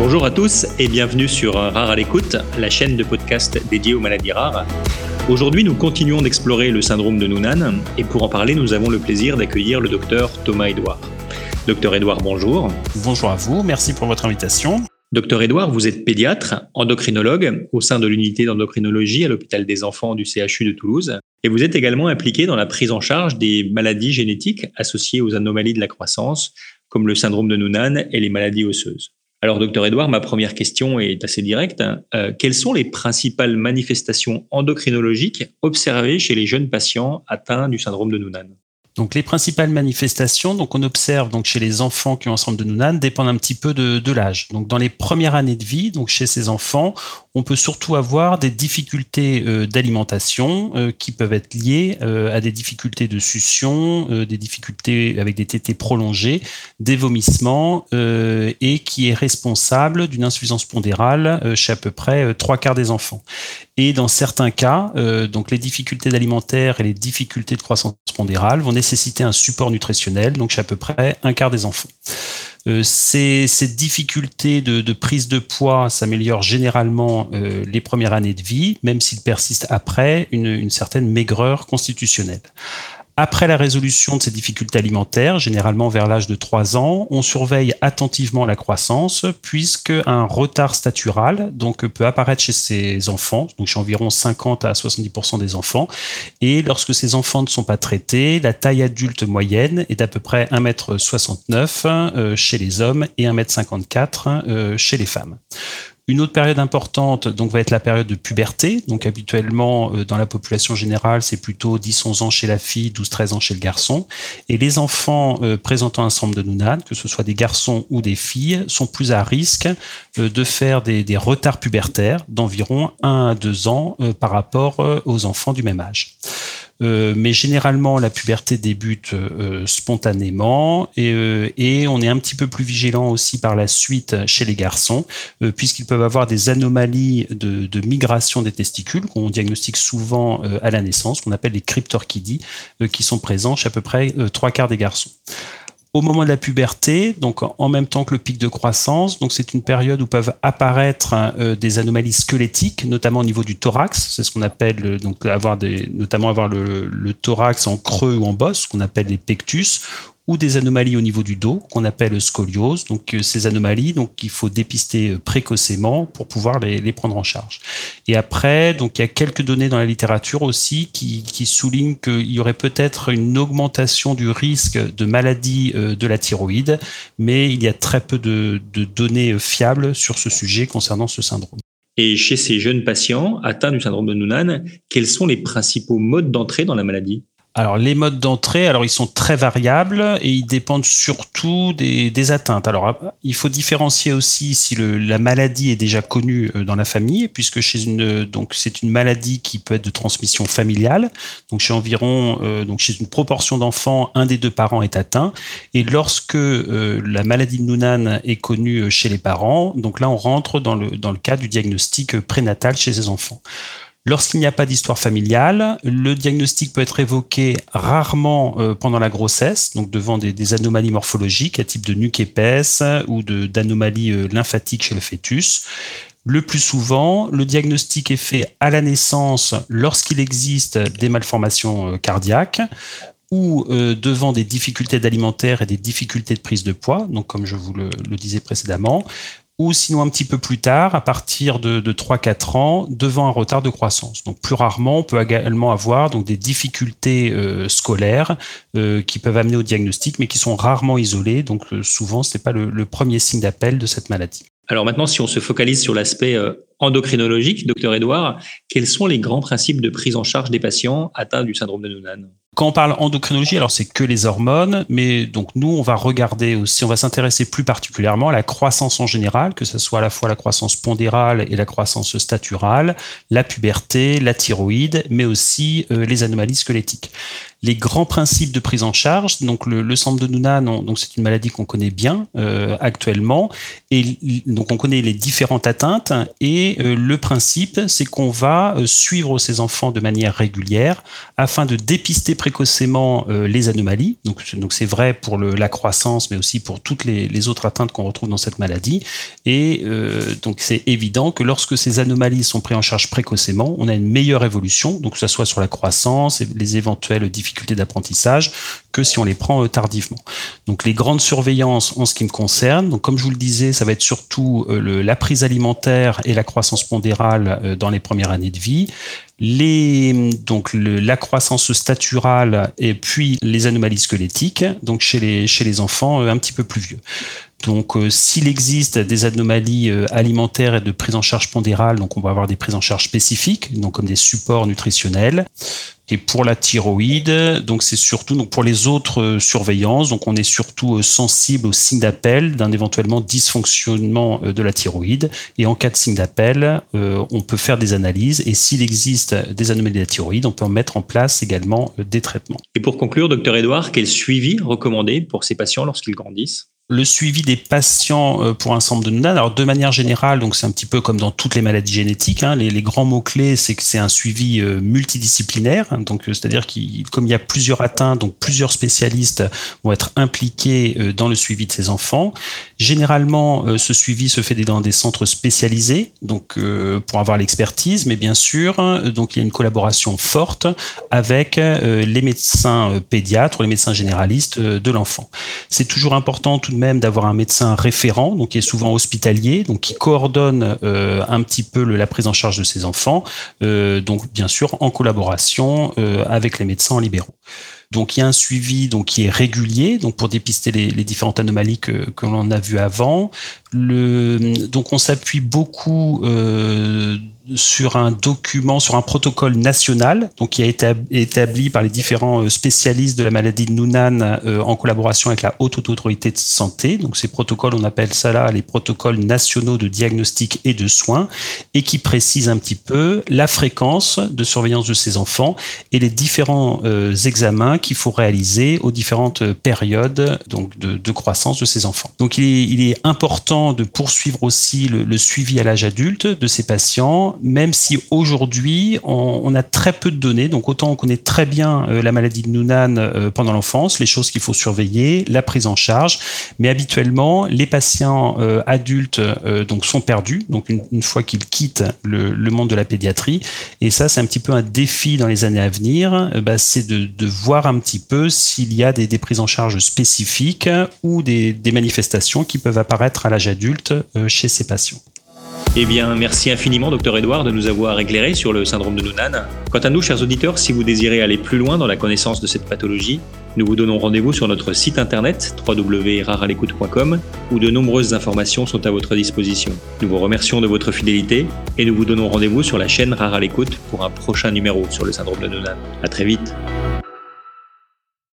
Bonjour à tous et bienvenue sur Rare à l'écoute, la chaîne de podcast dédiée aux maladies rares. Aujourd'hui, nous continuons d'explorer le syndrome de Noonan et pour en parler, nous avons le plaisir d'accueillir le docteur Thomas Edouard. Docteur Edouard, bonjour. Bonjour à vous, merci pour votre invitation. Docteur Edouard, vous êtes pédiatre, endocrinologue au sein de l'unité d'endocrinologie à l'hôpital des enfants du CHU de Toulouse et vous êtes également impliqué dans la prise en charge des maladies génétiques associées aux anomalies de la croissance comme le syndrome de Noonan et les maladies osseuses. Alors, docteur Edouard, ma première question est assez directe. Quelles sont les principales manifestations endocrinologiques observées chez les jeunes patients atteints du syndrome de Noonan ? Donc les principales manifestations, donc on observe donc chez les enfants qui ont un syndrome de Noonan, dépendent un petit peu de l'âge. Donc dans les premières années de vie, donc chez ces enfants, on peut surtout avoir des difficultés d'alimentation qui peuvent être liées à des difficultés de succion, des difficultés avec des tétées prolongées, des vomissements et qui est responsable d'une insuffisance pondérale chez à peu près 3/4 des enfants. Et dans certains cas, donc les difficultés alimentaires et les difficultés de croissance pondérale vont nécessiter un support nutritionnel, donc chez à peu près 1/4 des enfants. Ces difficultés de prise de poids s'améliorent généralement les premières années de vie, même s'il persiste après une certaine maigreur constitutionnelle. Après la résolution de ces difficultés alimentaires, généralement vers l'âge de 3 ans, on surveille attentivement la croissance puisque un retard statural donc, peut apparaître chez ces enfants, donc chez environ 50 à 70% des enfants. Et lorsque ces enfants ne sont pas traités, la taille adulte moyenne est d'à peu près 1,69 m chez les hommes et 1,54 m chez les femmes. Une autre période importante donc, va être la période de puberté. Donc habituellement, dans la population générale, c'est plutôt 10-11 ans chez la fille, 12-13 ans chez le garçon. Et les enfants présentant un syndrome de Noonan, que ce soit des garçons ou des filles, sont plus à risque de faire des retards pubertaires d'environ 1 à 2 ans par rapport aux enfants du même âge. Mais généralement, la puberté débute spontanément et on est un petit peu plus vigilant aussi par la suite chez les garçons, puisqu'ils peuvent avoir des anomalies de migration des testicules qu'on diagnostique souvent à la naissance, qu'on appelle les cryptorchidies, qui sont présents chez à peu près 3/4 des garçons. Au moment de la puberté, donc en même temps que le pic de croissance, donc c'est une période où peuvent apparaître des anomalies squelettiques, notamment au niveau du thorax. C'est ce qu'on appelle donc avoir le thorax en creux ou en bosse, ce qu'on appelle les pectus, ou des anomalies au niveau du dos qu'on appelle scoliose. Donc ces anomalies, donc il faut dépister précocement pour pouvoir les prendre en charge. Et après, donc il y a quelques données dans la littérature aussi qui soulignent qu'il y aurait peut-être une augmentation du risque de maladie de la thyroïde, mais il y a très peu de données fiables sur ce sujet concernant ce syndrome. Et chez ces jeunes patients atteints du syndrome de Noonan, quels sont les principaux modes d'entrée dans la maladie ? Alors, les modes d'entrée, ils sont très variables et ils dépendent surtout des atteintes. Alors, il faut différencier aussi si la maladie est déjà connue dans la famille, puisque c'est une maladie qui peut être de transmission familiale. Donc, chez chez une proportion d'enfants, un des 2 parents est atteint. Et lorsque la maladie de Noonan est connue chez les parents, donc là, on rentre dans le cas du diagnostic prénatal chez ces enfants. Lorsqu'il n'y a pas d'histoire familiale, le diagnostic peut être évoqué rarement pendant la grossesse, donc devant des anomalies morphologiques à type de nuque épaisse ou d'anomalies lymphatiques chez le fœtus. Le plus souvent, le diagnostic est fait à la naissance lorsqu'il existe des malformations cardiaques ou devant des difficultés alimentaires et des difficultés de prise de poids, donc comme je vous le disais précédemment, ou sinon un petit peu plus tard, à partir de 3-4 ans, devant un retard de croissance. Donc plus rarement, on peut également avoir donc, des difficultés scolaires qui peuvent amener au diagnostic, mais qui sont rarement isolées. Donc souvent, ce n'est pas le premier signe d'appel de cette maladie. Alors maintenant, si on se focalise sur l'aspect endocrinologique, docteur Edouard, quels sont les grands principes de prise en charge des patients atteints du syndrome de Noonan ? Quand on parle endocrinologie, alors c'est que les hormones, mais donc nous, on va regarder aussi, on va s'intéresser plus particulièrement à la croissance en général, que ce soit à la fois la croissance pondérale et la croissance staturale, la puberté, la thyroïde, mais aussi les anomalies squelettiques. Les grands principes de prise en charge, donc le syndrome de Noonan, donc c'est une maladie qu'on connaît bien actuellement, et donc on connaît les différentes atteintes, et le principe, c'est qu'on va suivre ces enfants de manière régulière afin de dépister précocement les anomalies. Donc c'est vrai pour la croissance, mais aussi pour toutes les autres atteintes qu'on retrouve dans cette maladie. Et donc c'est évident que lorsque ces anomalies sont prises en charge précocement, on a une meilleure évolution, donc que ce soit sur la croissance et les éventuelles difficultés d'apprentissage, que si on les prend tardivement. Donc les grandes surveillances en ce qui me concerne, donc comme je vous le disais, ça va être surtout la prise alimentaire et la croissance pondérale dans les premières années de vie, la croissance staturale et puis les anomalies squelettiques, donc chez les enfants un petit peu plus vieux. Donc, s'il existe des anomalies alimentaires et de prise en charge pondérale, donc on va avoir des prises en charge spécifiques, donc comme des supports nutritionnels. Et pour la thyroïde, donc c'est surtout donc pour les autres surveillances, donc on est surtout sensible aux signes d'appel d'un éventuellement dysfonctionnement de la thyroïde. Et en cas de signe d'appel, on peut faire des analyses. Et s'il existe des anomalies de la thyroïde, on peut mettre en place également des traitements. Et pour conclure, docteur Edouard, quel suivi recommandé pour ces patients lorsqu'ils grandissent ? Le suivi des patients pour un syndrome de Noonan, alors de manière générale, donc c'est un petit peu comme dans toutes les maladies génétiques, hein, les grands mots-clés, c'est que c'est un suivi multidisciplinaire, hein, donc c'est-à-dire comme il y a plusieurs atteintes, donc plusieurs spécialistes vont être impliqués dans le suivi de ces enfants. Généralement, ce suivi se fait dans des centres spécialisés, donc pour avoir l'expertise, mais bien sûr, donc il y a une collaboration forte avec les médecins pédiatres ou les médecins généralistes de l'enfant. C'est toujours important tout de même d'avoir un médecin référent, donc qui est souvent hospitalier, donc qui coordonne un petit peu la prise en charge de ces enfants, donc bien sûr en collaboration avec les médecins libéraux. Donc il y a un suivi donc qui est régulier, donc pour dépister les différentes anomalies que l'on a vues avant. Donc on s'appuie beaucoup sur un document, sur un protocole national, donc qui a été établi par les différents spécialistes de la maladie de Noonan en collaboration avec la Haute Autorité de Santé. Donc ces protocoles, on appelle ça là les protocoles nationaux de diagnostic et de soins, et qui précisent un petit peu la fréquence de surveillance de ces enfants et les différents examens qu'il faut réaliser aux différentes périodes donc de croissance de ces enfants. Donc il est important de poursuivre aussi le suivi à l'âge adulte de ces patients, même si aujourd'hui on a très peu de données. Donc autant on connaît très bien la maladie de Noonan pendant l'enfance, les choses qu'il faut surveiller, la prise en charge, mais habituellement les patients adultes donc sont perdus. Donc une fois qu'ils quittent le monde de la pédiatrie, et ça c'est un petit peu un défi dans les années à venir, c'est de voir un petit peu s'il y a des prises en charge spécifiques ou des manifestations qui peuvent apparaître à l'âge adulte chez ces patients. Eh bien, merci infiniment, Dr Edouard, de nous avoir éclairé sur le syndrome de Noonan. Quant à nous, chers auditeurs, si vous désirez aller plus loin dans la connaissance de cette pathologie, nous vous donnons rendez-vous sur notre site internet www.rarealecoute.com où de nombreuses informations sont à votre disposition. Nous vous remercions de votre fidélité et nous vous donnons rendez-vous sur la chaîne Rare à l'écoute pour un prochain numéro sur le syndrome de Noonan. À très vite.